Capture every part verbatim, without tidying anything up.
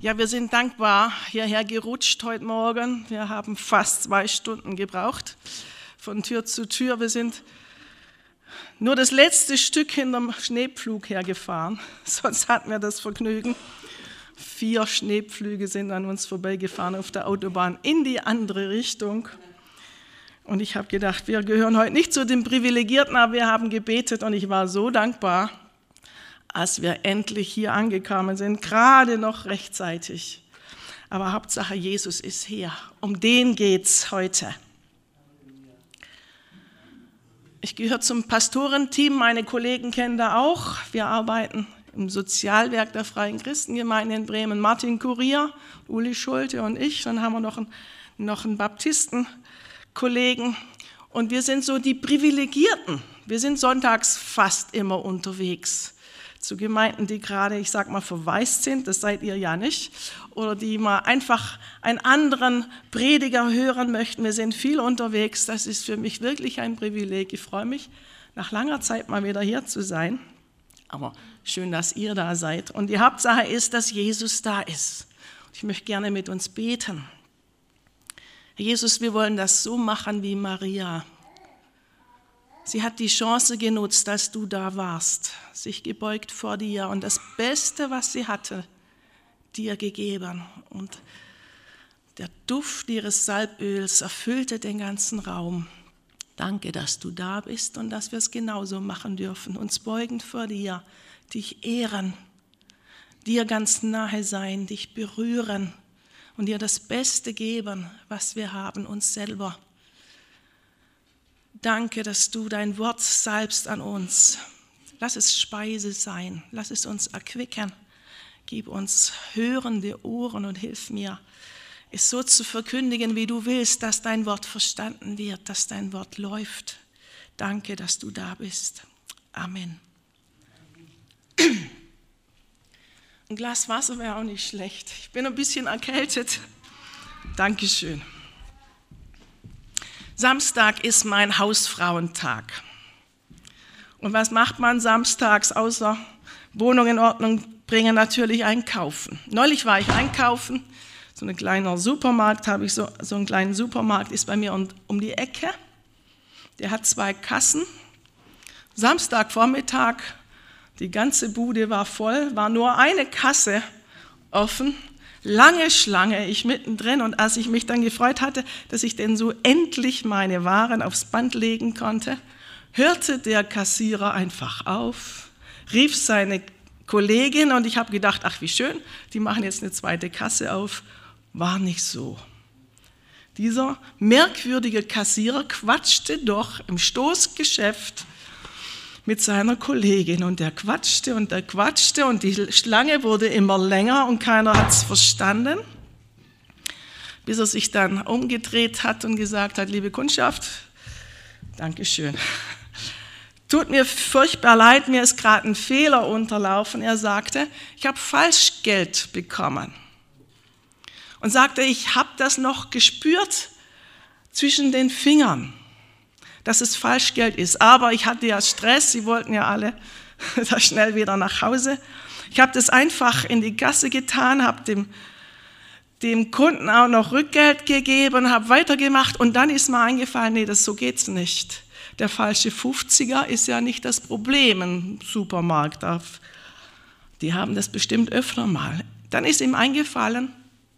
Ja, wir sind dankbar hierher gerutscht heute Morgen. Wir haben fast zwei Stunden gebraucht, von Tür zu Tür. Wir sind nur das letzte Stück hinterm Schneepflug hergefahren, sonst hatten wir das Vergnügen. Vier Schneepflüge sind an uns vorbeigefahren auf der Autobahn in die andere Richtung. Und ich habe gedacht, wir gehören heute nicht zu den Privilegierten, aber wir haben gebetet und ich war so dankbar, als wir endlich hier angekommen sind, gerade noch rechtzeitig. Aber Hauptsache, Jesus ist hier. Um den geht's heute. Ich gehöre zum Pastorenteam, meine Kollegen kennen da auch. Wir arbeiten im Sozialwerk der Freien Christengemeinde in Bremen. Martin Kurier, Uli Schulte und ich. Dann haben wir noch einen, noch einen Baptistenkollegen. Und wir sind so die Privilegierten. Wir sind sonntags fast immer unterwegs. Zu Gemeinden, die gerade, ich sag mal, verwaist sind, das seid ihr ja nicht, oder die mal einfach einen anderen Prediger hören möchten. Wir sind viel unterwegs, das ist für mich wirklich ein Privileg. Ich freue mich, nach langer Zeit mal wieder hier zu sein, aber schön, dass ihr da seid. Und die Hauptsache ist, dass Jesus da ist. Ich möchte gerne mit uns beten. Herr Jesus, wir wollen das so machen wie Maria. Sie hat die Chance genutzt, als du da warst, sich gebeugt vor dir und das Beste, was sie hatte, dir gegeben. Und der Duft ihres Salböls erfüllte den ganzen Raum. Danke, dass du da bist und dass wir es genauso machen dürfen, uns beugend vor dir, dich ehren, dir ganz nahe sein, dich berühren und dir das Beste geben, was wir haben, uns selber. Danke, dass du dein Wort salbst an uns. Lass es Speise sein, lass es uns erquicken. Gib uns hörende Ohren und hilf mir, es so zu verkündigen, wie du willst, dass dein Wort verstanden wird, dass dein Wort läuft. Danke, dass du da bist. Amen. Ein Glas Wasser wäre auch nicht schlecht. Ich bin ein bisschen erkältet. Dankeschön. Samstag ist mein Hausfrauentag. Und was macht man samstags außer Wohnung in Ordnung bringen? Natürlich einkaufen. Neulich war ich einkaufen, so ein kleiner Supermarkt habe ich, so, so einen kleinen Supermarkt ist bei mir um, um die Ecke. Der hat zwei Kassen. Samstagvormittag, die ganze Bude war voll, war nur eine Kasse offen. Lange Schlange, ich mittendrin, und als ich mich dann gefreut hatte, dass ich denn so endlich meine Waren aufs Band legen konnte, hörte der Kassierer einfach auf, rief seine Kollegin und ich habe gedacht, ach wie schön, die machen jetzt eine zweite Kasse auf. War nicht so. Dieser merkwürdige Kassierer quatschte doch im Stoßgeschäft mit seiner Kollegin und der quatschte und der quatschte und die Schlange wurde immer länger und keiner hat es verstanden, bis er sich dann umgedreht hat und gesagt hat, liebe Kundschaft, Dankeschön, tut mir furchtbar leid, mir ist gerade ein Fehler unterlaufen. Er sagte, ich habe Falschgeld bekommen und sagte, ich habe das noch gespürt zwischen den Fingern, dass es Falschgeld ist. Aber ich hatte ja Stress, sie wollten ja alle da schnell wieder nach Hause. Ich habe das einfach in die Kasse getan, habe dem, dem Kunden auch noch Rückgeld gegeben, habe weitergemacht und dann ist mir eingefallen, nee, das so geht's nicht. Der falsche fünfziger ist ja nicht das Problem im Supermarkt. Die haben das bestimmt öfter mal. Dann ist ihm eingefallen,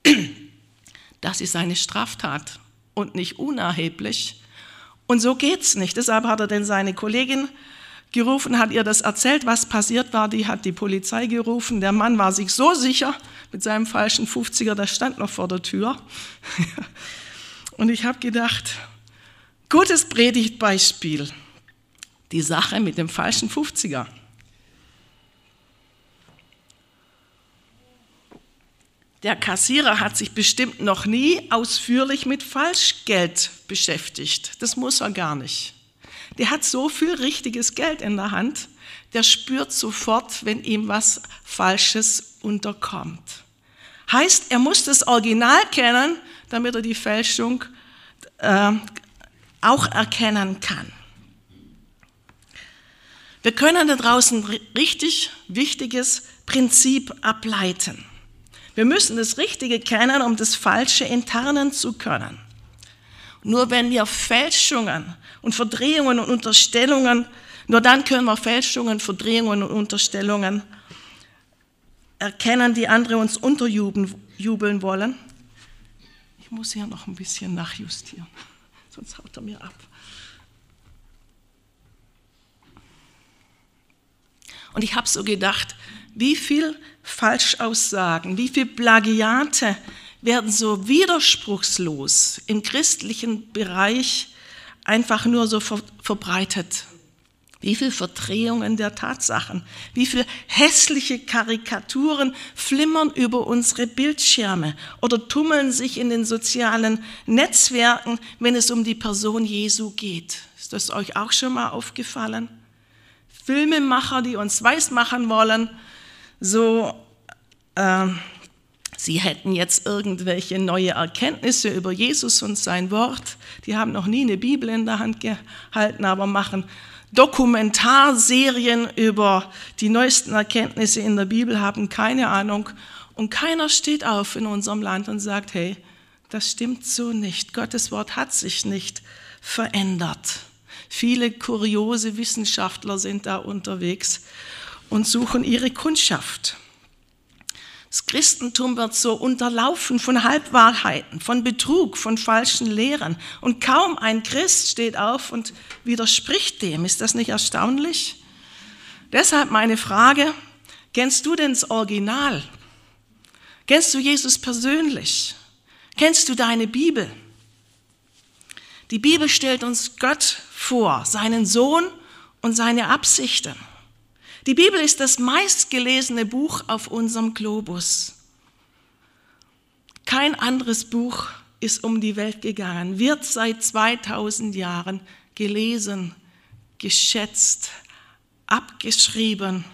das ist eine Straftat und nicht unerheblich. Und so geht's nicht. Deshalb hat er denn seine Kollegin gerufen, hat ihr das erzählt, was passiert war. Die hat die Polizei gerufen. Der Mann war sich so sicher mit seinem falschen fünfziger, der stand noch vor der Tür. Und ich habe gedacht, gutes Predigtbeispiel, die Sache mit dem falschen fünfziger. Der Kassierer hat sich bestimmt noch nie ausführlich mit Falschgeld beschäftigt. Das muss er gar nicht. Der hat so viel richtiges Geld in der Hand, der spürt sofort, wenn ihm was Falsches unterkommt. Heißt, er muss das Original kennen, damit er die Fälschung äh, auch erkennen kann. Wir können da draußen ein richtig wichtiges Prinzip ableiten. Wir müssen das Richtige kennen, um das Falsche enttarnen zu können. Nur wenn wir Fälschungen und Verdrehungen und Unterstellungen, nur dann können wir Fälschungen, Verdrehungen und Unterstellungen erkennen, die andere uns unterjubeln wollen. Ich muss hier noch ein bisschen nachjustieren, sonst haut er mir ab. Und ich habe so gedacht, wie viel Falschaussagen, wie viel Plagiate werden so widerspruchslos im christlichen Bereich einfach nur so ver- verbreitet. Wie viele Verdrehungen der Tatsachen, wie viele hässliche Karikaturen flimmern über unsere Bildschirme oder tummeln sich in den sozialen Netzwerken, wenn es um die Person Jesu geht. Ist das euch auch schon mal aufgefallen? Filmemacher, die uns weismachen wollen, so, äh, sie hätten jetzt irgendwelche neue Erkenntnisse über Jesus und sein Wort. Die haben noch nie eine Bibel in der Hand gehalten, aber machen Dokumentarserien über die neuesten Erkenntnisse in der Bibel, haben keine Ahnung. Und keiner steht auf in unserem Land und sagt, hey, das stimmt so nicht. Gottes Wort hat sich nicht verändert. Viele kuriose Wissenschaftler sind da unterwegs und suchen ihre Kundschaft. Das Christentum wird so unterlaufen von Halbwahrheiten, von Betrug, von falschen Lehren. Und kaum ein Christ steht auf und widerspricht dem. Ist das nicht erstaunlich? Deshalb meine Frage, kennst du denn das Original? Kennst du Jesus persönlich? Kennst du deine Bibel? Die Bibel stellt uns Gott vor, seinen Sohn und seine Absichten. Die Bibel ist das meistgelesene Buch auf unserem Globus. Kein anderes Buch ist um die Welt gegangen, wird seit zweitausend Jahren gelesen, geschätzt, abgeschrieben,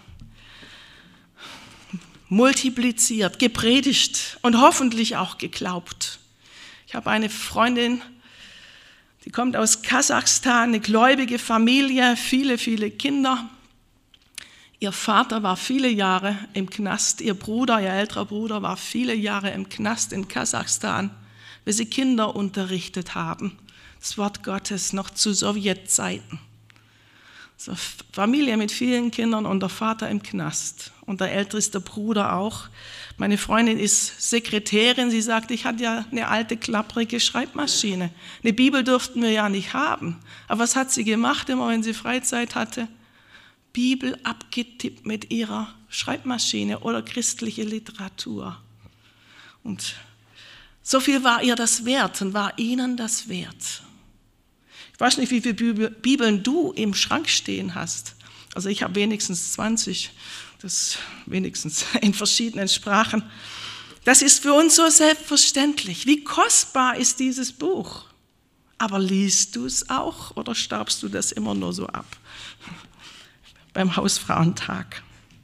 multipliziert, gepredigt und hoffentlich auch geglaubt. Ich habe eine Freundin, die kommt aus Kasachstan, eine gläubige Familie, viele, viele Kinder. Ihr Vater war viele Jahre im Knast, ihr Bruder, ihr älterer Bruder war viele Jahre im Knast in Kasachstan, weil sie Kinder unterrichtet haben. Das Wort Gottes noch zu Sowjetzeiten. So, Familie mit vielen Kindern und der Vater im Knast und der älteste Bruder auch. Meine Freundin ist Sekretärin, sie sagt, ich hatte ja eine alte, klapprige Schreibmaschine. Eine Bibel durften wir ja nicht haben. Aber was hat sie gemacht, immer wenn sie Freizeit hatte? Bibel abgetippt mit ihrer Schreibmaschine oder christliche Literatur. Und so viel war ihr das wert und war ihnen das wert. Ich weiß nicht, wie viele Bibeln du im Schrank stehen hast. Also ich habe wenigstens zwanzig, das wenigstens in verschiedenen Sprachen. Das ist für uns so selbstverständlich. Wie kostbar ist dieses Buch? Aber liest du es auch oder staubst du das immer nur so ab? Beim Hausfrauentag.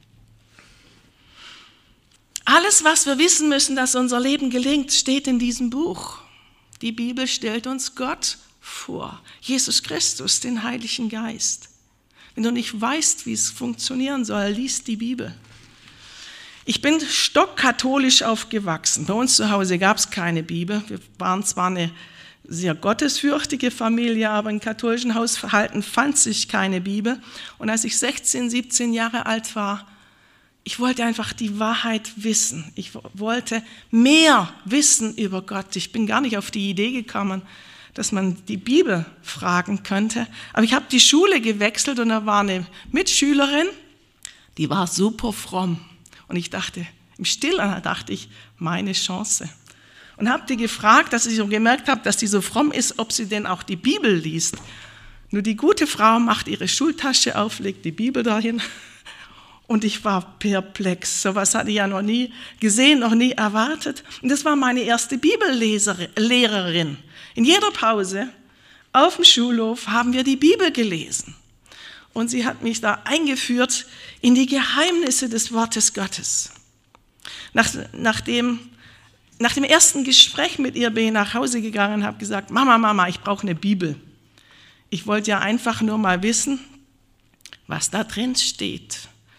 Alles, was wir wissen müssen, dass unser Leben gelingt, steht in diesem Buch. Die Bibel stellt uns Gott vor, Jesus Christus, den Heiligen Geist. Wenn du nicht weißt, wie es funktionieren soll, lies die Bibel. Ich bin stockkatholisch aufgewachsen. Bei uns zu Hause gab es keine Bibel. Wir waren zwar eine sehr gottesfürchtige Familie, aber im katholischen Hausverhalten fand sich keine Bibel. Und als ich sechzehn, siebzehn Jahre alt war, ich wollte einfach die Wahrheit wissen. Ich wollte mehr wissen über Gott. Ich bin gar nicht auf die Idee gekommen, dass man die Bibel fragen könnte. Aber ich habe die Schule gewechselt und da war eine Mitschülerin, die war super fromm. Und ich dachte, im Stillen dachte ich, meine Chance. Und habe die gefragt, dass ich so gemerkt habe, dass die so fromm ist, ob sie denn auch die Bibel liest. Nur die gute Frau macht ihre Schultasche auf, legt die Bibel dahin und ich war perplex. So was hatte ich ja noch nie gesehen, noch nie erwartet. Und das war meine erste Bibellehrerin. In jeder Pause auf dem Schulhof haben wir die Bibel gelesen. Und sie hat mich da eingeführt in die Geheimnisse des Wortes Gottes. Nach, nachdem Nach dem ersten Gespräch mit ihr bin ich nach Hause gegangen und habe gesagt, Mama, Mama, ich brauche eine Bibel. Ich wollte ja einfach nur mal wissen, was da drin steht.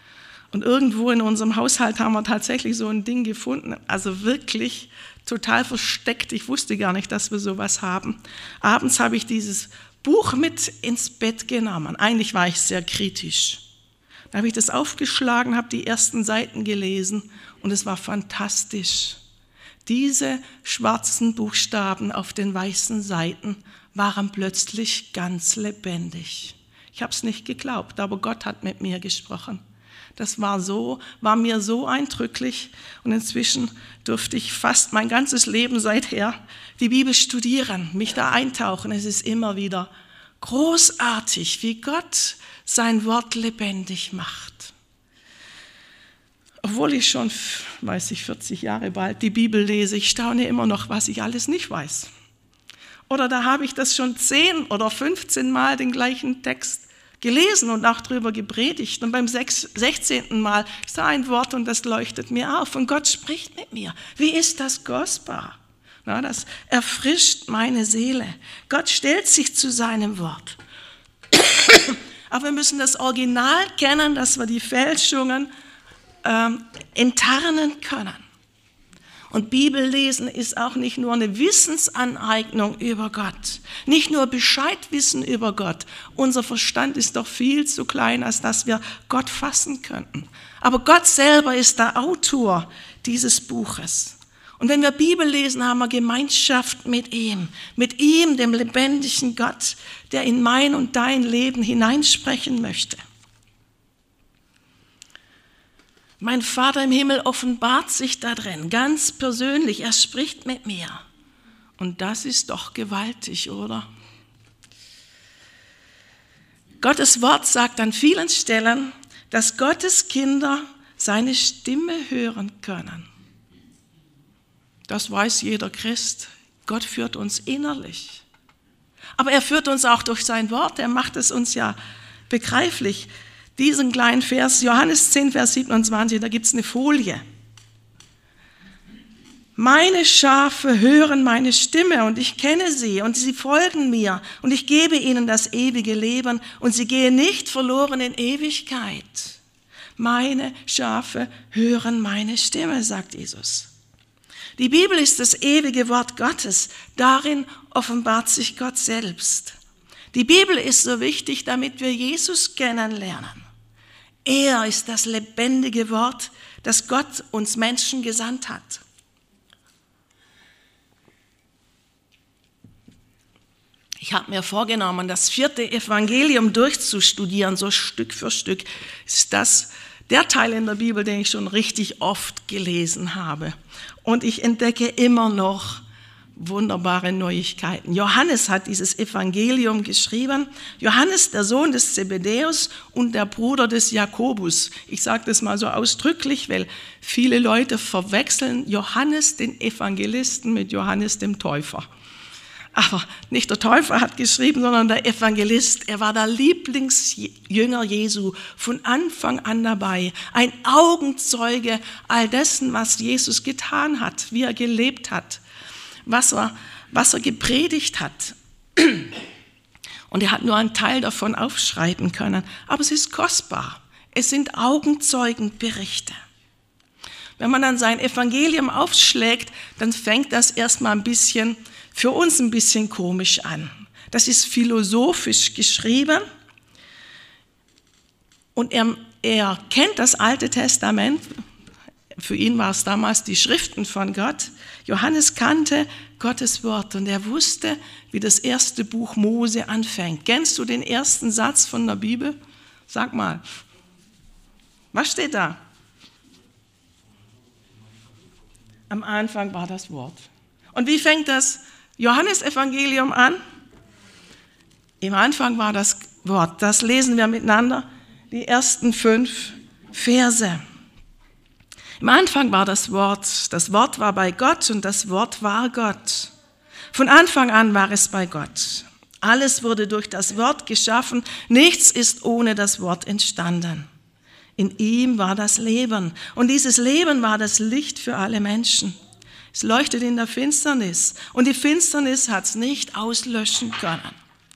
Und irgendwo in unserem Haushalt haben wir tatsächlich so ein Ding gefunden, also wirklich total versteckt. Ich wusste gar nicht, dass wir sowas haben. Abends habe ich dieses Buch mit ins Bett genommen. Eigentlich war ich sehr kritisch. Da habe ich das aufgeschlagen, habe die ersten Seiten gelesen und es war fantastisch. Diese schwarzen Buchstaben auf den weißen Seiten waren plötzlich ganz lebendig. Ich habe es nicht geglaubt, aber Gott hat mit mir gesprochen. Das war so, war mir so eindrücklich und inzwischen durfte ich fast mein ganzes Leben seither die Bibel studieren, mich da eintauchen. Es ist immer wieder großartig, wie Gott sein Wort lebendig macht. Obwohl ich schon, weiß ich, vierzig Jahre bald die Bibel lese, ich staune immer noch, was ich alles nicht weiß. Oder da habe ich das schon zehn oder fünfzehn Mal den gleichen Text gelesen und auch drüber gepredigt. Und beim sechzehnten Mal ist da ein Wort und das leuchtet mir auf. Und Gott spricht mit mir. Wie ist das kostbar? Na, das erfrischt meine Seele. Gott stellt sich zu seinem Wort. Aber wir müssen das Original kennen, dass wir die Fälschungen ähm, enttarnen können. Und Bibellesen ist auch nicht nur eine Wissensaneignung über Gott, nicht nur Bescheidwissen über Gott. Unser Verstand ist doch viel zu klein, als dass wir Gott fassen könnten. Aber Gott selber ist der Autor dieses Buches. Und wenn wir Bibel lesen, haben wir Gemeinschaft mit ihm, mit ihm, dem lebendigen Gott, der in mein und dein Leben hineinsprechen möchte. Mein Vater im Himmel offenbart sich da drin, ganz persönlich. Er spricht mit mir. Und das ist doch gewaltig, oder? Gottes Wort sagt an vielen Stellen, dass Gottes Kinder seine Stimme hören können. Das weiß jeder Christ. Gott führt uns innerlich. Aber er führt uns auch durch sein Wort. Er macht es uns ja begreiflich. Diesen kleinen Vers, Johannes zehn, Vers siebenundzwanzig, da gibt es eine Folie. Meine Schafe hören meine Stimme und ich kenne sie und sie folgen mir und ich gebe ihnen das ewige Leben und sie gehen nicht verloren in Ewigkeit. Meine Schafe hören meine Stimme, sagt Jesus. Die Bibel ist das ewige Wort Gottes. Darin offenbart sich Gott selbst. Die Bibel ist so wichtig, damit wir Jesus kennenlernen. Er ist das lebendige Wort, das Gott uns Menschen gesandt hat. Ich habe mir vorgenommen, das vierte Evangelium durchzustudieren, so Stück für Stück. Ist das der Teil in der Bibel, den ich schon richtig oft gelesen habe. Und ich entdecke immer noch wunderbare Neuigkeiten. Johannes hat dieses Evangelium geschrieben. Johannes, der Sohn des Zebedäus und der Bruder des Jakobus. Ich sage das mal so ausdrücklich, weil viele Leute verwechseln Johannes, den Evangelisten, mit Johannes, dem Täufer. Aber nicht der Täufer hat geschrieben, sondern der Evangelist. Er war der Lieblingsjünger Jesu, von Anfang an dabei. Ein Augenzeuge all dessen, was Jesus getan hat, wie er gelebt hat. Was er, was er gepredigt hat. Und er hat nur einen Teil davon aufschreiben können. Aber es ist kostbar. Es sind Augenzeugenberichte. Wenn man dann sein Evangelium aufschlägt, dann fängt das erstmal ein bisschen, für uns ein bisschen komisch an. Das ist philosophisch geschrieben. Und er, er kennt das Alte Testament. Für ihn war es damals die Schriften von Gott. Johannes kannte Gottes Wort und er wusste, wie das erste Buch Mose anfängt. Kennst du den ersten Satz von der Bibel? Sag mal. Was steht da? Am Anfang war das Wort. Und wie fängt das Johannesevangelium an? Im Anfang war das Wort. Das lesen wir miteinander, die ersten fünf Verse. Im Anfang war das Wort, das Wort war bei Gott und das Wort war Gott. Von Anfang an war es bei Gott. Alles wurde durch das Wort geschaffen, nichts ist ohne das Wort entstanden. In ihm war das Leben und dieses Leben war das Licht für alle Menschen. Es leuchtet in der Finsternis und die Finsternis hat es nicht auslöschen können.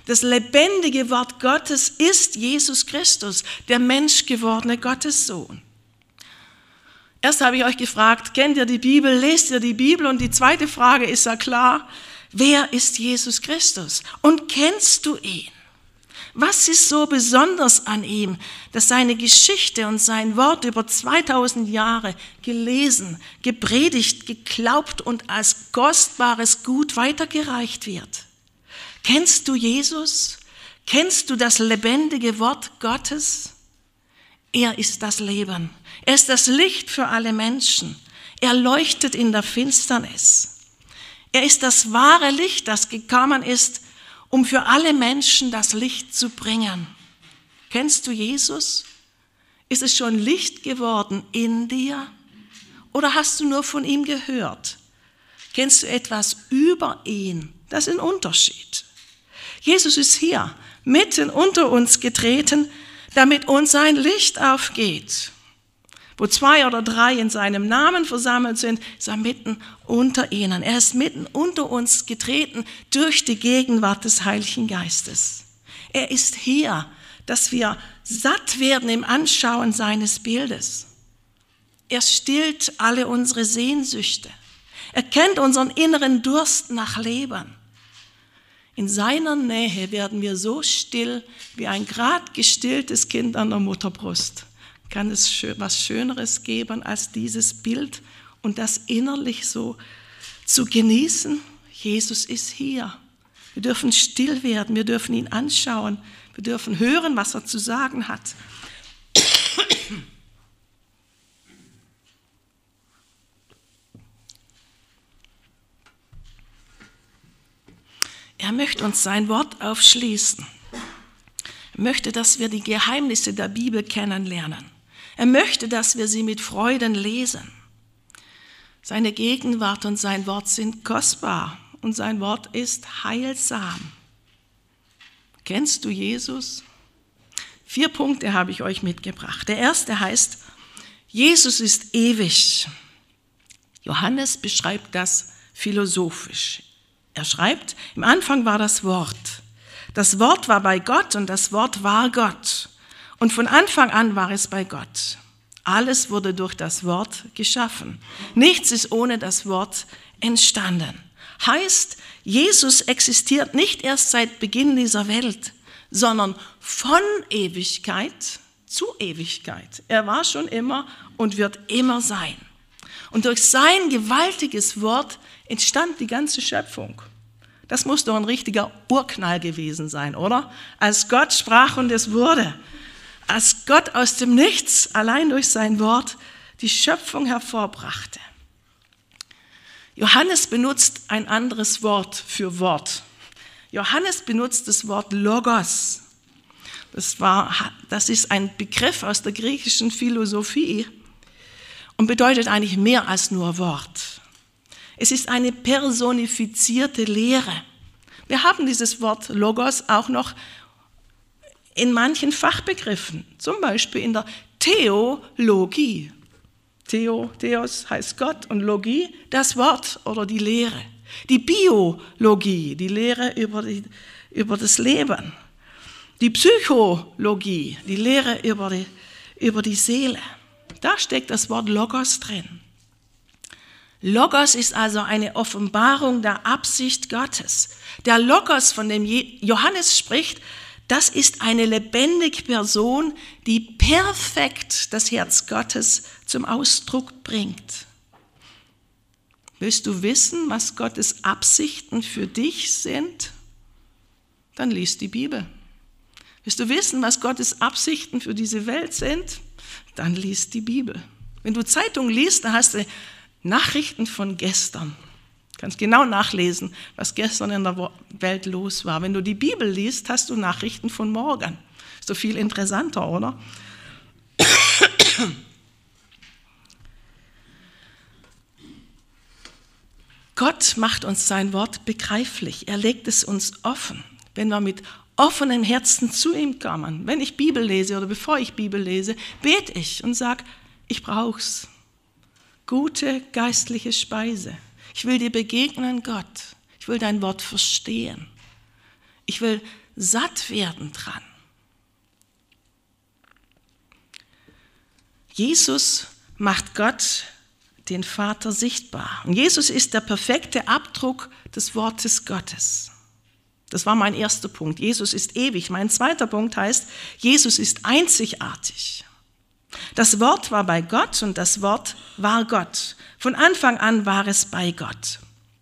Das lebendige Wort Gottes ist Jesus Christus, der menschgewordene Gottessohn. Erst habe ich euch gefragt, kennt ihr die Bibel, lest ihr die Bibel? Und die zweite Frage ist ja klar, wer ist Jesus Christus? Und kennst du ihn? Was ist so besonders an ihm, dass seine Geschichte und sein Wort über zweitausend Jahre gelesen, gepredigt, geglaubt und als kostbares Gut weitergereicht wird? Kennst du Jesus? Kennst du das lebendige Wort Gottes? Er ist das Leben. Er ist das Licht für alle Menschen. Er leuchtet in der Finsternis. Er ist das wahre Licht, das gekommen ist, um für alle Menschen das Licht zu bringen. Kennst du Jesus? Ist es schon Licht geworden in dir? Oder hast du nur von ihm gehört? Kennst du etwas über ihn? Das ist ein Unterschied. Jesus ist hier, mitten unter uns getreten, damit uns sein Licht aufgeht. Wo zwei oder drei in seinem Namen versammelt sind, ist er mitten unter ihnen. Er ist mitten unter uns getreten durch die Gegenwart des Heiligen Geistes. Er ist hier, dass wir satt werden im Anschauen seines Bildes. Er stillt alle unsere Sehnsüchte. Er kennt unseren inneren Durst nach Leben. In seiner Nähe werden wir so still wie ein grad gestilltes Kind an der Mutterbrust. Kann es was Schöneres geben als dieses Bild und das innerlich so zu genießen? Jesus ist hier. Wir dürfen still werden, wir dürfen ihn anschauen, wir dürfen hören, was er zu sagen hat. Er möchte uns sein Wort aufschließen. Er möchte, dass wir die Geheimnisse der Bibel kennenlernen. Er möchte, dass wir sie mit Freuden lesen. Seine Gegenwart und sein Wort sind kostbar und sein Wort ist heilsam. Kennst du Jesus? Vier Punkte habe ich euch mitgebracht. Der erste heißt, Jesus ist ewig. Johannes beschreibt das philosophisch. Er schreibt, im Anfang war das Wort. Das Wort war bei Gott und das Wort war Gott. Und von Anfang an war es bei Gott. Alles wurde durch das Wort geschaffen. Nichts ist ohne das Wort entstanden. Heißt, Jesus existiert nicht erst seit Beginn dieser Welt, sondern von Ewigkeit zu Ewigkeit. Er war schon immer und wird immer sein. Und durch sein gewaltiges Wort entstand die ganze Schöpfung. Das muss doch ein richtiger Urknall gewesen sein, oder? Als Gott sprach und es wurde. Als Gott aus dem Nichts allein durch sein Wort die Schöpfung hervorbrachte. Johannes benutzt ein anderes Wort für Wort. Johannes benutzt das Wort Logos. Das, war, das ist ein Begriff aus der griechischen Philosophie und bedeutet eigentlich mehr als nur Wort. Es ist eine personifizierte Lehre. Wir haben dieses Wort Logos auch noch in manchen Fachbegriffen, zum Beispiel in der Theologie. Theo, Theos heißt Gott und Logie, das Wort oder die Lehre. Die Biologie, die Lehre über, die, über das Leben. Die Psychologie, die Lehre über die, über die Seele. Da steckt das Wort Logos drin. Logos ist also eine Offenbarung der Absicht Gottes. Der Logos, von dem Johannes spricht, das ist eine lebendige Person, die perfekt das Herz Gottes zum Ausdruck bringt. Willst du wissen, was Gottes Absichten für dich sind? Dann lies die Bibel. Willst du wissen, was Gottes Absichten für diese Welt sind? Dann lies die Bibel. Wenn du Zeitung liest, dann hast du Nachrichten von gestern. Du kannst genau nachlesen, was gestern in der Welt los war. Wenn du die Bibel liest, hast du Nachrichten von morgen. Ist doch viel interessanter, oder? Gott macht uns sein Wort begreiflich. Er legt es uns offen. Wenn wir mit offenem Herzen zu ihm kommen, wenn ich Bibel lese oder bevor ich Bibel lese, bete ich und sage, ich brauch's. Gute geistliche Speise. Ich will dir begegnen, Gott. Ich will dein Wort verstehen. Ich will satt werden dran. Jesus macht Gott, den Vater, sichtbar. Und Jesus ist der perfekte Abdruck des Wortes Gottes. Das war mein erster Punkt. Jesus ist ewig. Mein zweiter Punkt heißt, Jesus ist einzigartig. Das Wort war bei Gott und das Wort war Gott. Von Anfang an war es bei Gott.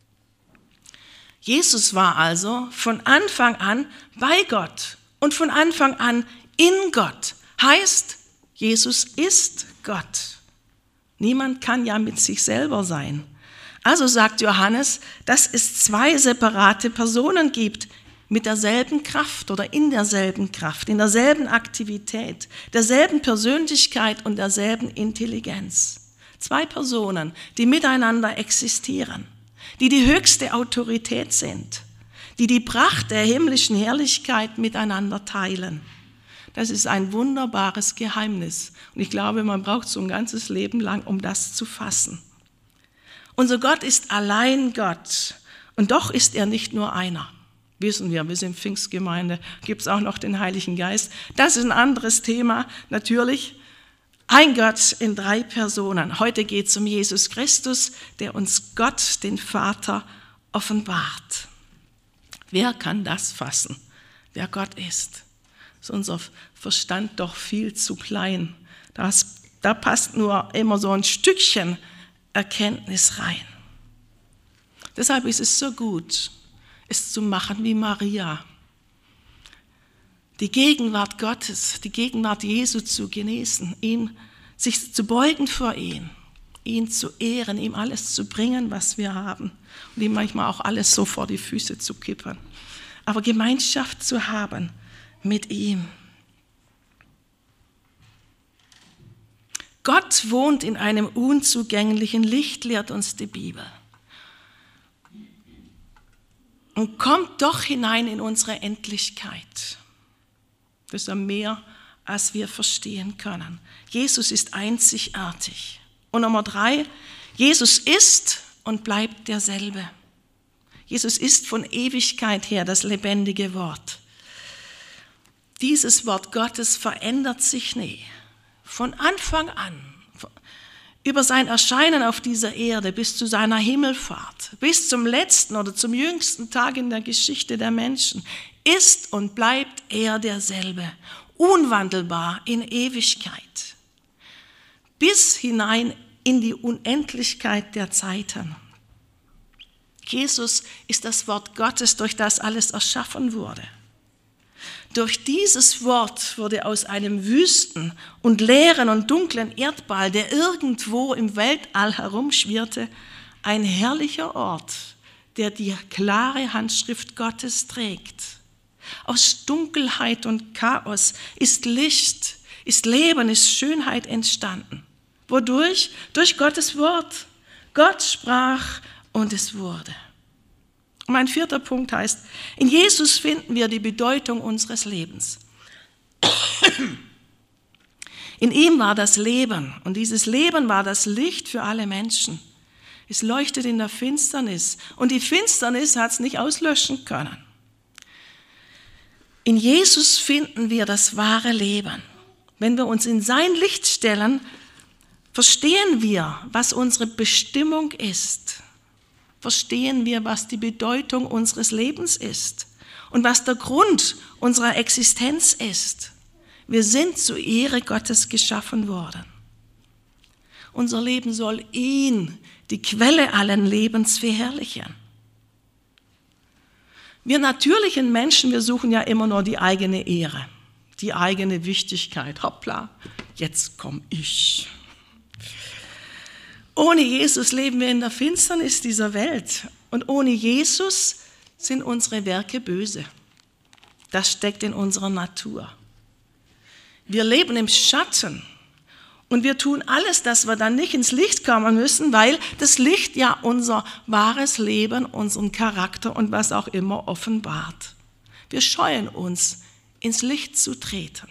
Jesus war also von Anfang an bei Gott und von Anfang an in Gott. Heißt, Jesus ist Gott. Niemand kann ja mit sich selber sein. Also sagt Johannes, dass es zwei separate Personen gibt mit derselben Kraft oder in derselben Kraft, in derselben Aktivität, derselben Persönlichkeit und derselben Intelligenz. Zwei Personen, die miteinander existieren, die die höchste Autorität sind, die die Pracht der himmlischen Herrlichkeit miteinander teilen. Das ist ein wunderbares Geheimnis. Und ich glaube, man braucht so ein ganzes Leben lang, um das zu fassen. Unser Gott ist allein Gott. Und doch ist er nicht nur einer. Wissen wir, wir sind Pfingstgemeinde, gibt es auch noch den Heiligen Geist. Das ist ein anderes Thema, natürlich. Ein Gott in drei Personen. Heute geht es um Jesus Christus, der uns Gott, den Vater, offenbart. Wer kann das fassen, wer Gott ist? Ist unser Verstand doch viel zu klein. Das, da passt nur immer so ein Stückchen Erkenntnis rein. Deshalb ist es so gut, es zu machen wie Maria. Die Gegenwart Gottes, die Gegenwart Jesu zu genießen, ihn, sich zu beugen vor ihn, ihn zu ehren, ihm alles zu bringen, was wir haben und ihm manchmal auch alles so vor die Füße zu kippen. Aber Gemeinschaft zu haben mit ihm. Gott wohnt in einem unzugänglichen Licht, lehrt uns die Bibel. Und kommt doch hinein in unsere Endlichkeit. Das ist ja mehr, als wir verstehen können. Jesus ist einzigartig. Und Nummer drei, Jesus ist und bleibt derselbe. Jesus ist von Ewigkeit her das lebendige Wort. Dieses Wort Gottes verändert sich nie. Von Anfang an, über sein Erscheinen auf dieser Erde bis zu seiner Himmelfahrt, bis zum letzten oder zum jüngsten Tag in der Geschichte der Menschen, ist und bleibt er derselbe, unwandelbar in Ewigkeit, bis hinein in die Unendlichkeit der Zeiten. Jesus ist das Wort Gottes, durch das alles erschaffen wurde. Durch dieses Wort wurde aus einem wüsten und leeren und dunklen Erdball, der irgendwo im Weltall herumschwirrte, ein herrlicher Ort, der die klare Handschrift Gottes trägt. Aus Dunkelheit und Chaos ist Licht, ist Leben, ist Schönheit entstanden. Wodurch? Durch Gottes Wort. Gott sprach und es wurde. Und mein vierter Punkt heißt, in Jesus finden wir die Bedeutung unseres Lebens. In ihm war das Leben und dieses Leben war das Licht für alle Menschen. Es leuchtet in der Finsternis und die Finsternis hat es nicht auslöschen können. In Jesus finden wir das wahre Leben. Wenn wir uns in sein Licht stellen, verstehen wir, was unsere Bestimmung ist. Verstehen wir, was die Bedeutung unseres Lebens ist und was der Grund unserer Existenz ist. Wir sind zur Ehre Gottes geschaffen worden. Unser Leben soll ihn, die Quelle allen Lebens, verherrlichen. Wir natürlichen Menschen, wir suchen ja immer nur die eigene Ehre, die eigene Wichtigkeit. Hoppla, jetzt komme ich. Ohne Jesus leben wir in der Finsternis dieser Welt. Und ohne Jesus sind unsere Werke böse. Das steckt in unserer Natur. Wir leben im Schatten. Und wir tun alles, dass wir dann nicht ins Licht kommen müssen, weil das Licht ja unser wahres Leben, unseren Charakter und was auch immer offenbart. Wir scheuen uns, ins Licht zu treten.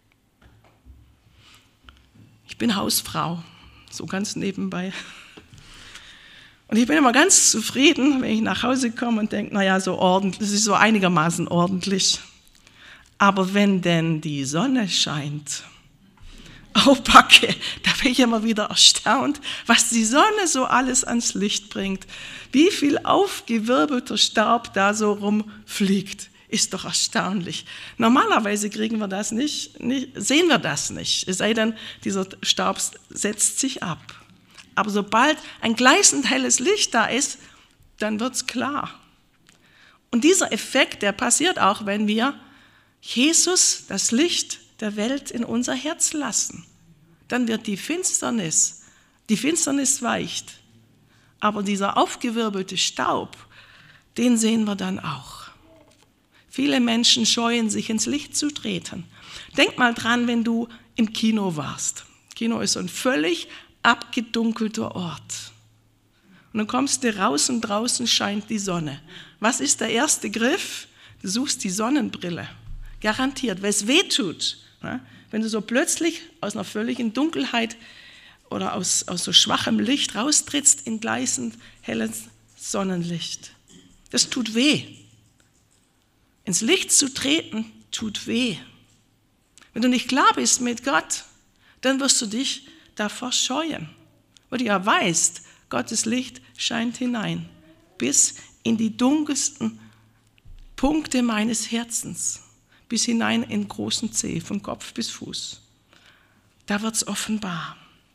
Ich bin Hausfrau. So ganz nebenbei. Und ich bin immer ganz zufrieden, wenn ich nach Hause komme und denke, naja, so ordentlich, das ist so einigermaßen ordentlich. Aber wenn denn die Sonne scheint, oh Backe, da bin ich immer wieder erstaunt, was die Sonne so alles ans Licht bringt. Wie viel aufgewirbelter Staub da so rumfliegt. Ist doch erstaunlich. Normalerweise kriegen wir das nicht, nicht, sehen wir das nicht, es sei denn, dieser Staub setzt sich ab. Aber sobald ein gleißend helles Licht da ist, dann wird es klar. Und dieser Effekt, der passiert auch, wenn wir Jesus, das Licht der Welt, in unser Herz lassen. Dann wird die Finsternis, die Finsternis weicht. Aber dieser aufgewirbelte Staub, den sehen wir dann auch. Viele Menschen scheuen sich, ins Licht zu treten. Denk mal dran, wenn du im Kino warst. Kino ist so ein völlig abgedunkelter Ort. Und dann kommst du raus und draußen scheint die Sonne. Was ist der erste Griff? Du suchst die Sonnenbrille. Garantiert, weil es weh tut. Wenn du so plötzlich aus einer völligen Dunkelheit oder aus, aus so schwachem Licht raustrittst in gleißend helles Sonnenlicht. Das tut weh. Ins Licht zu treten, tut weh. Wenn du nicht klar bist mit Gott, dann wirst du dich davor scheuen. Weil du ja weißt, Gottes Licht scheint hinein, bis in die dunkelsten Punkte meines Herzens, bis hinein in den großen Zeh, von Kopf bis Fuß. Da wird es offenbar.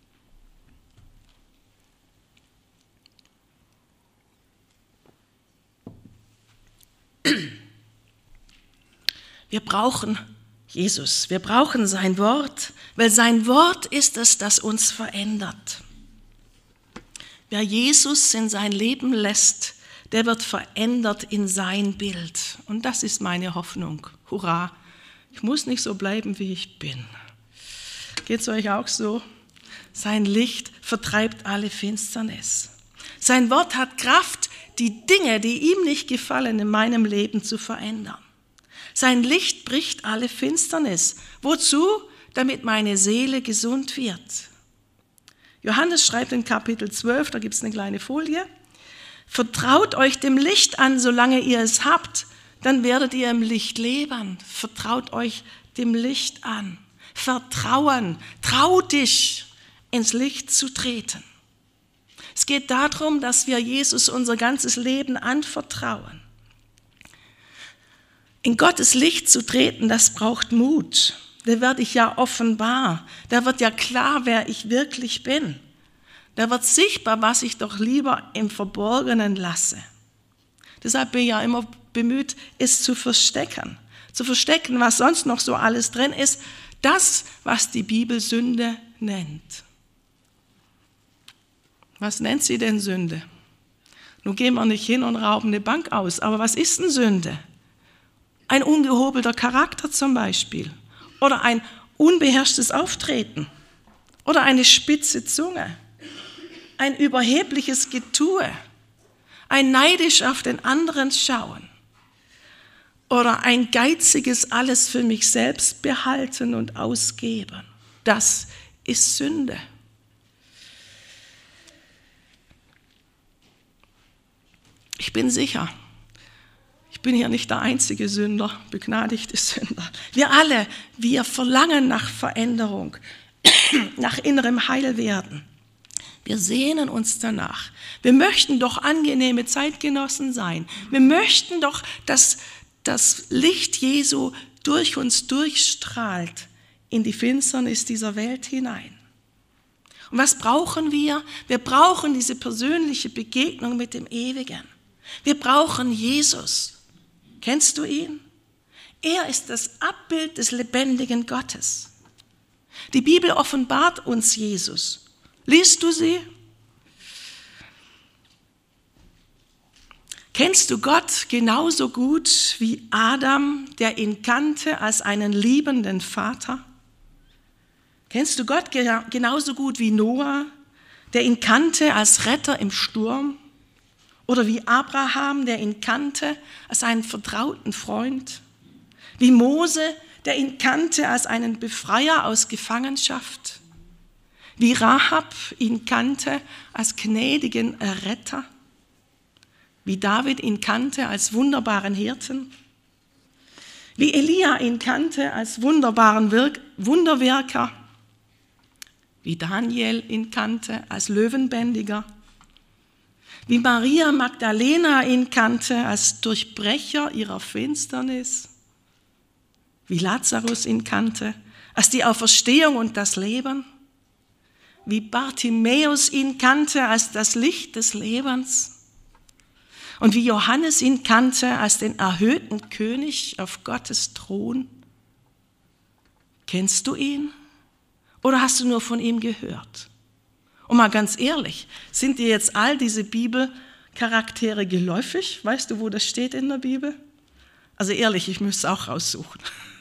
Wir brauchen Jesus, wir brauchen sein Wort, weil sein Wort ist es, das uns verändert. Wer Jesus in sein Leben lässt, der wird verändert in sein Bild. Und das ist meine Hoffnung. Hurra! Ich muss nicht so bleiben, wie ich bin. Geht es euch auch so? Sein Licht vertreibt alle Finsternis. Sein Wort hat Kraft, die Dinge, die ihm nicht gefallen, in meinem Leben zu verändern. Sein Licht bricht alle Finsternis. Wozu? Damit meine Seele gesund wird. Johannes schreibt in Kapitel zwölf, da gibt es eine kleine Folie, vertraut euch dem Licht an, solange ihr es habt, dann werdet ihr im Licht leben. Vertraut euch dem Licht an. Vertrauen, trau dich, ins Licht zu treten. Es geht darum, dass wir Jesus unser ganzes Leben anvertrauen. In Gottes Licht zu treten, das braucht Mut. Da werde ich ja offenbar. Da wird ja klar, wer ich wirklich bin. Da wird sichtbar, was ich doch lieber im Verborgenen lasse. Deshalb bin ich ja immer bemüht, es zu verstecken. Zu verstecken, was sonst noch so alles drin ist. Das, was die Bibel Sünde nennt. Was nennt sie denn Sünde? Nun gehen wir nicht hin und rauben eine Bank aus. Aber was ist denn Sünde? Ein ungehobelter Charakter zum Beispiel. Oder ein unbeherrschtes Auftreten. Oder eine spitze Zunge. Ein überhebliches Getue. Ein neidisch auf den anderen schauen. Oder ein geiziges alles für mich selbst behalten und ausgeben. Das ist Sünde. Ich bin sicher, ich bin hier nicht der einzige Sünder, begnadigte Sünder. Wir alle, wir verlangen nach Veränderung, nach innerem Heilwerden. Wir sehnen uns danach. Wir möchten doch angenehme Zeitgenossen sein. Wir möchten doch, dass das Licht Jesu durch uns durchstrahlt in die Finsternis dieser Welt hinein. Und was brauchen wir? Wir brauchen diese persönliche Begegnung mit dem Ewigen. Wir brauchen Jesus. Kennst du ihn? Er ist das Abbild des lebendigen Gottes. Die Bibel offenbart uns Jesus. Liest du sie? Kennst du Gott genauso gut wie Adam, der ihn kannte als einen liebenden Vater? Kennst du Gott genauso gut wie Noah, der ihn kannte als Retter im Sturm? Oder wie Abraham, der ihn kannte als einen vertrauten Freund? Wie Mose, der ihn kannte als einen Befreier aus Gefangenschaft? Wie Rahab ihn kannte als gnädigen Erretter? Wie David ihn kannte als wunderbaren Hirten? Wie Elia ihn kannte als wunderbaren Wirk- Wunderwerker, wie Daniel ihn kannte als Löwenbändiger, wie Maria Magdalena ihn kannte als Durchbrecher ihrer Finsternis, wie Lazarus ihn kannte als die Auferstehung und das Leben, wie Bartimäus ihn kannte als das Licht des Lebens und wie Johannes ihn kannte als den erhöhten König auf Gottes Thron. Kennst du ihn oder hast du nur von ihm gehört? Und mal ganz ehrlich, sind dir jetzt all diese Bibelcharaktere geläufig? Weißt du, wo das steht in der Bibel? Also ehrlich, ich müsste es auch raussuchen.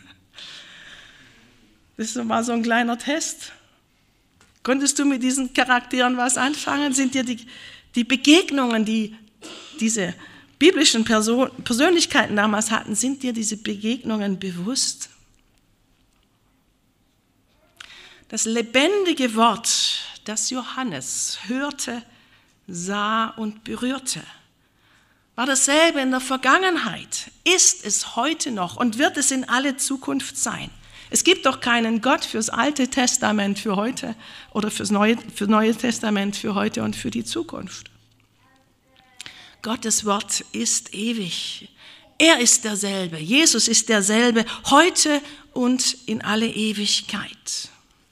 Das ist mal so ein kleiner Test. Konntest du mit diesen Charakteren was anfangen? Sind dir die, die Begegnungen, die diese biblischen Person, Persönlichkeiten damals hatten, sind dir diese Begegnungen bewusst? Das lebendige Wort, das Johannes hörte, sah und berührte, war dasselbe in der Vergangenheit, ist es heute noch und wird es in alle Zukunft sein. Es gibt doch keinen Gott fürs Alte Testament für heute oder fürs Neue, für Neue Testament für heute und für die Zukunft. Gottes Wort ist ewig. Er ist derselbe. Jesus ist derselbe heute und in alle Ewigkeit.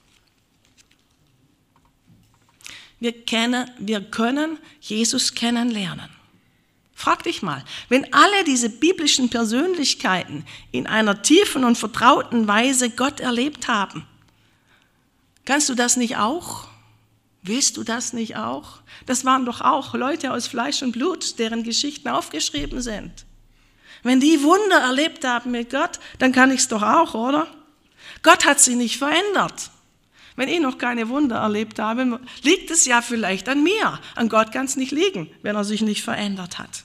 Wir, kennen, wir können Jesus kennenlernen. Frag dich mal, wenn alle diese biblischen Persönlichkeiten in einer tiefen und vertrauten Weise Gott erlebt haben, kannst du das nicht auch? Willst du das nicht auch? Das waren doch auch Leute aus Fleisch und Blut, deren Geschichten aufgeschrieben sind. Wenn die Wunder erlebt haben mit Gott, dann kann ich es doch auch, oder? Gott hat sie nicht verändert. Wenn ich noch keine Wunder erlebt habe, liegt es ja vielleicht an mir. An Gott kann es nicht liegen, wenn er sich nicht verändert hat.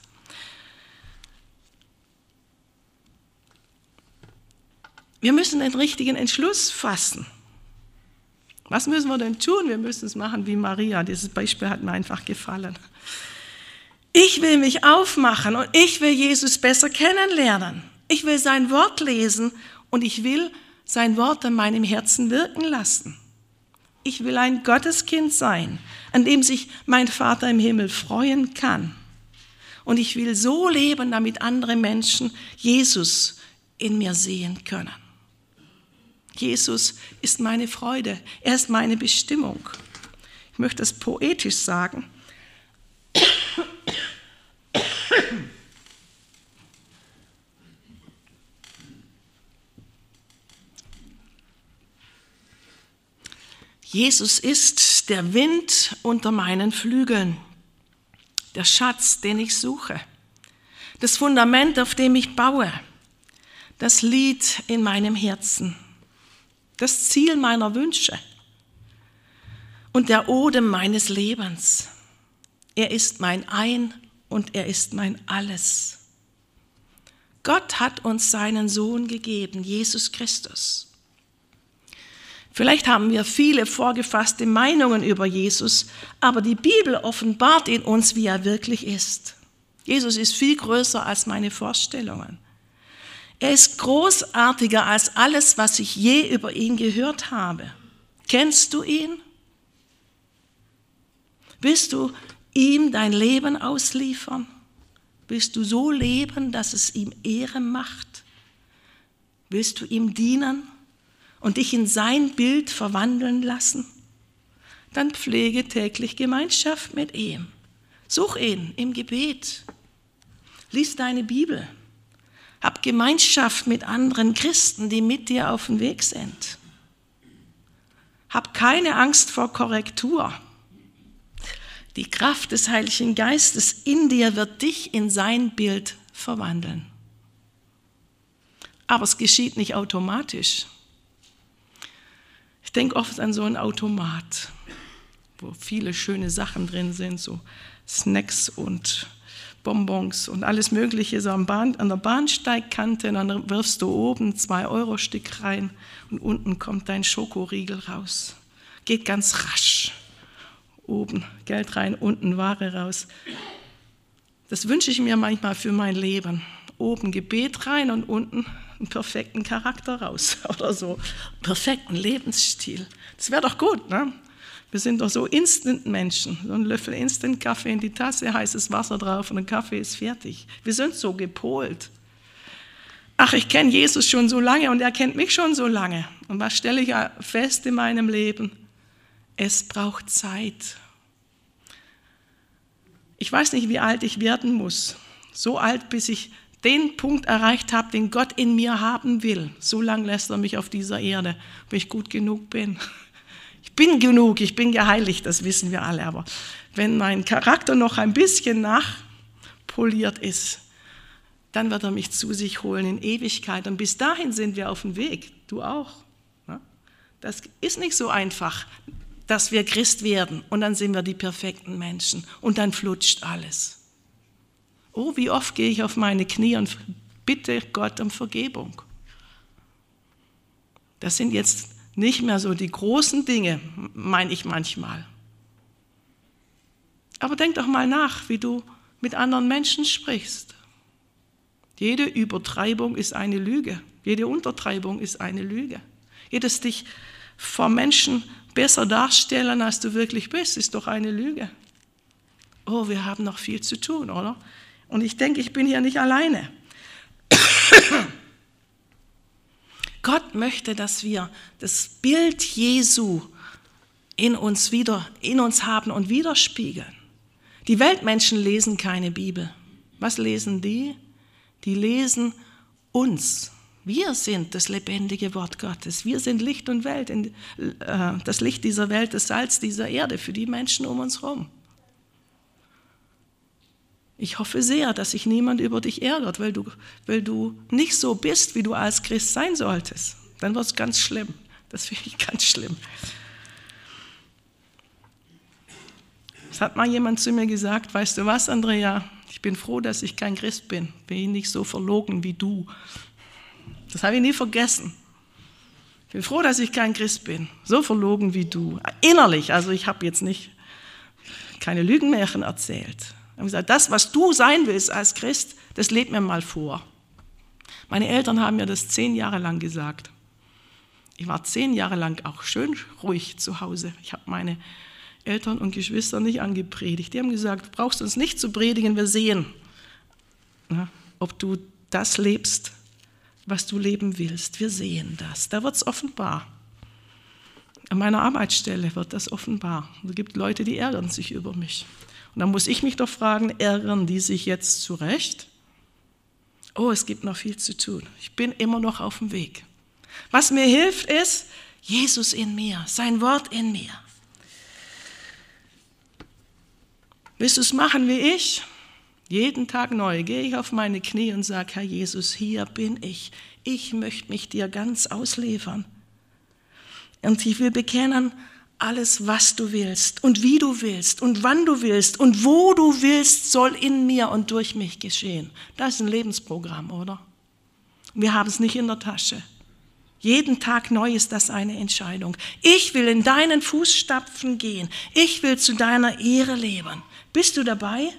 Wir müssen den richtigen Entschluss fassen. Was müssen wir denn tun? Wir müssen es machen wie Maria. Dieses Beispiel hat mir einfach gefallen. Ich will mich aufmachen und ich will Jesus besser kennenlernen. Ich will sein Wort lesen und ich will sein Wort an meinem Herzen wirken lassen. Ich will ein Gotteskind sein, an dem sich mein Vater im Himmel freuen kann. Und ich will so leben, damit andere Menschen Jesus in mir sehen können. Jesus ist meine Freude, er ist meine Bestimmung. Ich möchte es poetisch sagen. Jesus ist der Wind unter meinen Flügeln, der Schatz, den ich suche, das Fundament, auf dem ich baue, das Lied in meinem Herzen, das Ziel meiner Wünsche und der Odem meines Lebens. Er ist mein Ein und er ist mein Alles. Gott hat uns seinen Sohn gegeben, Jesus Christus. Vielleicht haben wir viele vorgefasste Meinungen über Jesus, aber die Bibel offenbart in uns, wie er wirklich ist. Jesus ist viel größer als meine Vorstellungen. Er ist großartiger als alles, was ich je über ihn gehört habe. Kennst du ihn? Willst du ihm dein Leben ausliefern? Willst du so leben, dass es ihm Ehre macht? Willst du ihm dienen und dich in sein Bild verwandeln lassen? Dann pflege täglich Gemeinschaft mit ihm. Such ihn im Gebet. Lies deine Bibel. Hab Gemeinschaft mit anderen Christen, die mit dir auf dem Weg sind. Hab keine Angst vor Korrektur. Die Kraft des Heiligen Geistes in dir wird dich in sein Bild verwandeln. Aber es geschieht nicht automatisch. Ich denke oft an so einen Automat, wo viele schöne Sachen drin sind, so Snacks und Bonbons und alles Mögliche so an, Bahn, an der Bahnsteigkante. Und dann wirfst du oben zwei Euro Stück rein und unten kommt dein Schokoriegel raus. Geht ganz rasch. Oben Geld rein, unten Ware raus. Das wünsche ich mir manchmal für mein Leben. oben Gebet rein und unten einen perfekten Charakter raus oder so, einen perfekten Lebensstil. Das wäre doch gut, ne? Wir sind doch so Instant-Menschen. So ein Löffel Instant-Kaffee in die Tasse, heißes Wasser drauf und ein Kaffee ist fertig. Wir sind so gepolt. Ach, ich kenne Jesus schon so lange und er kennt mich schon so lange. Und was stelle ich fest in meinem Leben? Es braucht Zeit. Ich weiß nicht, wie alt ich werden muss. So alt, bis ich den Punkt erreicht habe, den Gott in mir haben will. So lange lässt er mich auf dieser Erde, wenn ich gut genug bin. Ich bin genug, ich bin geheiligt, das wissen wir alle. Aber wenn mein Charakter noch ein bisschen nachpoliert ist, dann wird er mich zu sich holen in Ewigkeit. Und bis dahin sind wir auf dem Weg. Du auch. Das ist nicht so einfach, dass wir Christ werden und dann sind wir die perfekten Menschen und dann flutscht alles. Oh, wie oft gehe ich auf meine Knie und bitte Gott um Vergebung. Das sind jetzt nicht mehr so die großen Dinge, meine ich manchmal. Aber denk doch mal nach, wie du mit anderen Menschen sprichst. Jede Übertreibung ist eine Lüge. Jede Untertreibung ist eine Lüge. Jedes dich vor Menschen besser darstellen, als du wirklich bist, ist doch eine Lüge. Oh, wir haben noch viel zu tun, oder? Und ich denke, ich bin hier nicht alleine. Gott möchte, dass wir das Bild Jesu in uns wieder, in uns haben und widerspiegeln. Die Weltmenschen lesen keine Bibel. Was lesen die? Die lesen uns. Wir sind das lebendige Wort Gottes. Wir sind Licht und Welt, in, äh, das Licht dieser Welt, das Salz dieser Erde für die Menschen um uns herum. Ich hoffe sehr, dass sich niemand über dich ärgert, weil du, weil du nicht so bist, wie du als Christ sein solltest. Dann wird es ganz schlimm. Das finde ich ganz schlimm. Es hat mal jemand zu mir gesagt, weißt du was, Andrea, ich bin froh, dass ich kein Christ bin. Bin ich nicht so verlogen wie du. Das habe ich nie vergessen. Ich bin froh, dass ich kein Christ bin. So verlogen wie du. Innerlich, also ich habe jetzt nicht keine Lügenmärchen erzählt. Ich habe gesagt, das, was du sein willst als Christ, das lebt mir mal vor. Meine Eltern haben mir das zehn Jahre lang gesagt. Ich war zehn Jahre lang auch schön ruhig zu Hause. Ich habe meine Eltern und Geschwister nicht angepredigt. Die haben gesagt, du brauchst uns nicht zu predigen, wir sehen, ja, ob du das lebst, was du leben willst. Wir sehen das. Da wird es offenbar. An meiner Arbeitsstelle wird das offenbar. Es gibt Leute, die ärgern sich über mich. Und dann muss ich mich doch fragen, ärgern die sich jetzt zurecht? Oh, es gibt noch viel zu tun. Ich bin immer noch auf dem Weg. Was mir hilft, ist Jesus in mir, sein Wort in mir. Willst du es machen wie ich? Jeden Tag neu gehe ich auf meine Knie und sage, Herr Jesus, hier bin ich. Ich möchte mich dir ganz ausliefern. Und ich will bekennen, alles, was du willst und wie du willst und wann du willst und wo du willst, soll in mir und durch mich geschehen. Das ist ein Lebensprogramm, oder? Wir haben es nicht in der Tasche. Jeden Tag neu ist das eine Entscheidung. Ich will in deinen Fußstapfen gehen. Ich will zu deiner Ehre leben. Bist du dabei?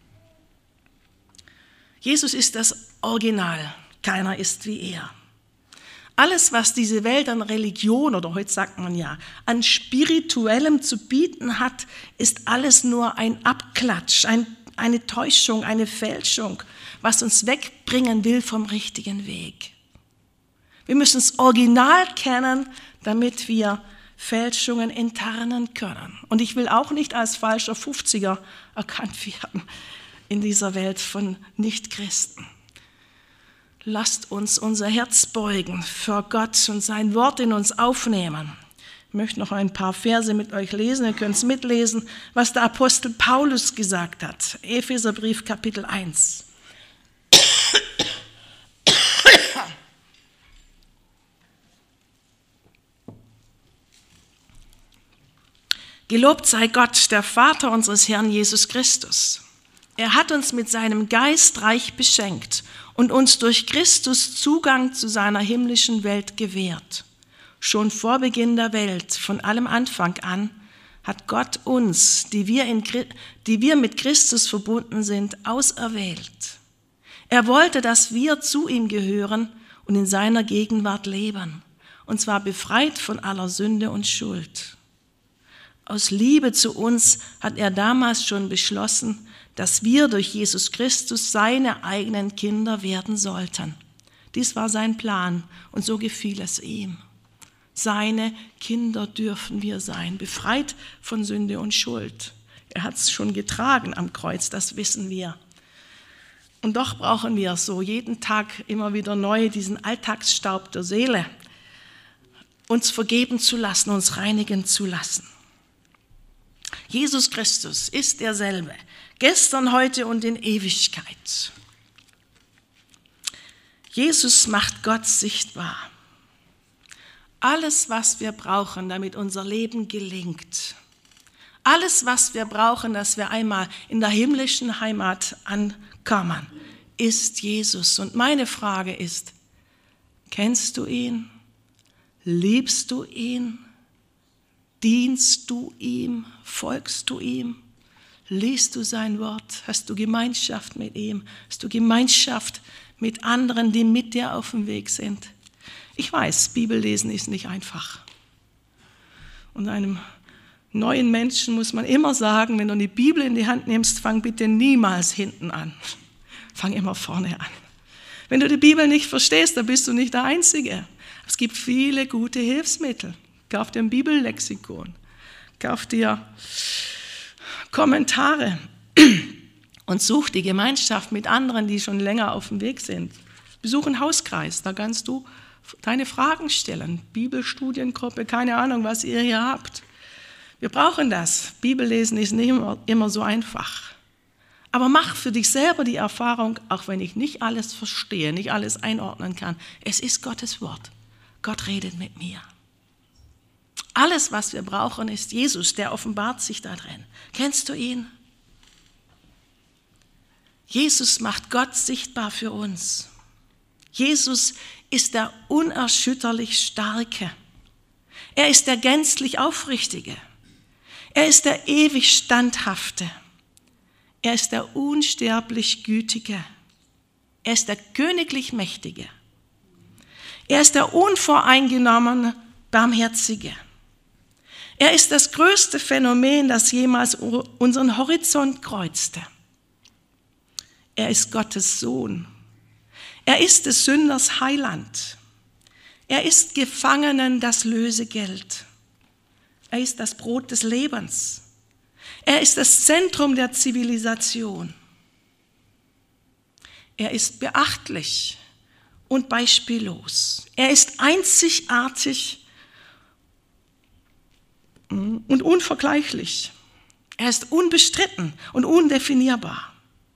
Jesus ist das Original. Keiner ist wie er. Alles, was diese Welt an Religion, oder heute sagt man ja, an Spirituellem zu bieten hat, ist alles nur ein Abklatsch, ein, eine Täuschung, eine Fälschung, was uns wegbringen will vom richtigen Weg. Wir müssen das Original kennen, damit wir Fälschungen enttarnen können. Und ich will auch nicht als falscher Fünfziger erkannt werden in dieser Welt von Nichtchristen. Lasst uns unser Herz beugen für Gott und sein Wort in uns aufnehmen. Ich möchte noch ein paar Verse mit euch lesen. Ihr könnt es mitlesen, was der Apostel Paulus gesagt hat. Epheserbrief Kapitel eins. Gelobt sei Gott, der Vater unseres Herrn Jesus Christus. Er hat uns mit seinem Geist reich beschenkt und uns durch Christus Zugang zu seiner himmlischen Welt gewährt. Schon vor Beginn der Welt, von allem Anfang an, hat Gott uns, die wir, in, die wir mit Christus verbunden sind, auserwählt. Er wollte, dass wir zu ihm gehören und in seiner Gegenwart leben, und zwar befreit von aller Sünde und Schuld. Aus Liebe zu uns hat er damals schon beschlossen, dass wir durch Jesus Christus seine eigenen Kinder werden sollten. Dies war sein Plan und so gefiel es ihm. Seine Kinder dürfen wir sein, befreit von Sünde und Schuld. Er hat es schon getragen am Kreuz, das wissen wir. Und doch brauchen wir so jeden Tag immer wieder neu diesen Alltagsstaub der Seele, uns vergeben zu lassen, uns reinigen zu lassen. Jesus Christus ist derselbe, gestern, heute und in Ewigkeit. Jesus macht Gott sichtbar. Alles, was wir brauchen, damit unser Leben gelingt, alles, was wir brauchen, dass wir einmal in der himmlischen Heimat ankommen, ist Jesus. Und meine Frage ist, kennst du ihn? Liebst du ihn? Dienst du ihm? Folgst du ihm? Liest du sein Wort? Hast du Gemeinschaft mit ihm? Hast du Gemeinschaft mit anderen, die mit dir auf dem Weg sind? Ich weiß, Bibellesen ist nicht einfach. Und einem neuen Menschen muss man immer sagen, wenn du die Bibel in die Hand nimmst, fang bitte niemals hinten an. Fang immer vorne an. Wenn du die Bibel nicht verstehst, dann bist du nicht der Einzige. Es gibt viele gute Hilfsmittel. Kauf dir ein Bibellexikon. Kauf dir Kommentare und such die Gemeinschaft mit anderen, die schon länger auf dem Weg sind. Besuch einen Hauskreis, da kannst du deine Fragen stellen. Bibelstudiengruppe, keine Ahnung, was ihr hier habt. Wir brauchen das. Bibellesen ist nicht immer, immer so einfach. Aber mach für dich selber die Erfahrung, auch wenn ich nicht alles verstehe, nicht alles einordnen kann. Es ist Gottes Wort. Gott redet mit mir. Alles, was wir brauchen, ist Jesus, der offenbart sich da drin. Kennst du ihn? Jesus macht Gott sichtbar für uns. Jesus ist der unerschütterlich Starke. Er ist der gänzlich Aufrichtige. Er ist der ewig Standhafte. Er ist der unsterblich Gütige. Er ist der königlich Mächtige. Er ist der unvoreingenommene Barmherzige. Er ist das größte Phänomen, das jemals unseren Horizont kreuzte. Er ist Gottes Sohn. Er ist des Sünders Heiland. Er ist Gefangenen das Lösegeld. Er ist das Brot des Lebens. Er ist das Zentrum der Zivilisation. Er ist beachtlich und beispiellos. Er ist einzigartig und unvergleichlich. Er ist unbestritten und undefinierbar.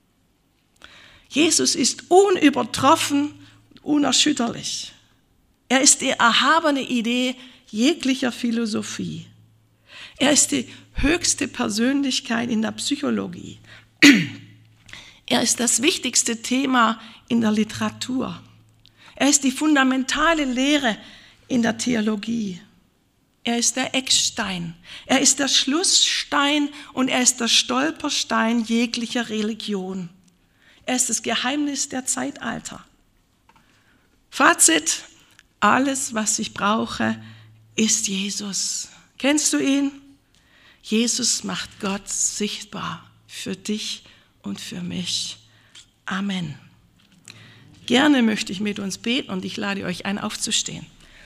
Jesus ist unübertroffen und unerschütterlich. Er ist die erhabene Idee jeglicher Philosophie. Er ist die höchste Persönlichkeit in der Psychologie. Er ist das wichtigste Thema in der Literatur. Er ist die fundamentale Lehre in der Theologie. Er ist der Eckstein. Er ist der Schlussstein und er ist der Stolperstein jeglicher Religion. Er ist das Geheimnis der Zeitalter. Fazit: Alles, was ich brauche, ist Jesus. Kennst du ihn? Jesus macht Gott sichtbar für dich und für mich. Amen. Gerne möchte ich mit uns beten und ich lade euch ein, aufzustehen.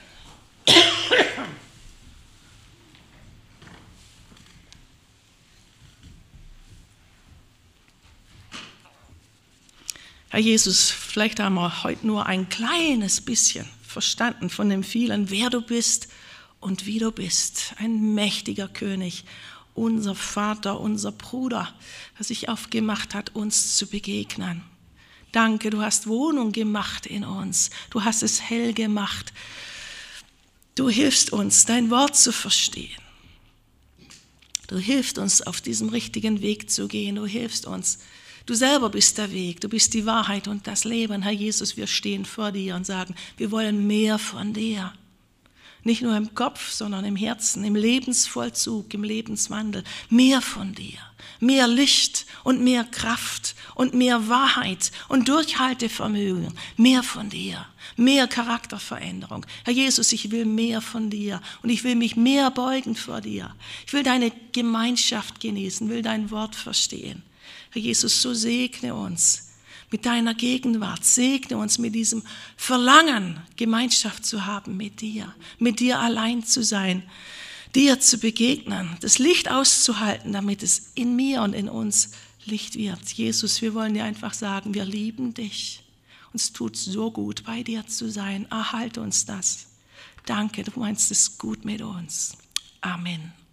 Herr Jesus, vielleicht haben wir heute nur ein kleines bisschen verstanden von dem vielen, wer du bist und wie du bist. Ein mächtiger König, unser Vater, unser Bruder, der sich aufgemacht hat, uns zu begegnen. Danke, du hast Wohnung gemacht in uns. Du hast es hell gemacht. Du hilfst uns, dein Wort zu verstehen. Du hilfst uns, auf diesem richtigen Weg zu gehen. Du hilfst uns. Du selber bist der Weg, du bist die Wahrheit und das Leben. Herr Jesus, wir stehen vor dir und sagen, wir wollen mehr von dir. Nicht nur im Kopf, sondern im Herzen, im Lebensvollzug, im Lebenswandel. Mehr von dir, mehr Licht und mehr Kraft und mehr Wahrheit und Durchhaltevermögen, mehr von dir, mehr Charakterveränderung. Herr Jesus, ich will mehr von dir und ich will mich mehr beugen vor dir. Ich will deine Gemeinschaft genießen, will dein Wort verstehen. Herr Jesus, so segne uns mit deiner Gegenwart, segne uns mit diesem Verlangen, Gemeinschaft zu haben mit dir, mit dir allein zu sein, dir zu begegnen, das Licht auszuhalten, damit es in mir und in uns Licht wird. Jesus, wir wollen dir einfach sagen, wir lieben dich. Uns tut so gut, bei dir zu sein. Erhalte uns das. Danke, du meinst es gut mit uns. Amen.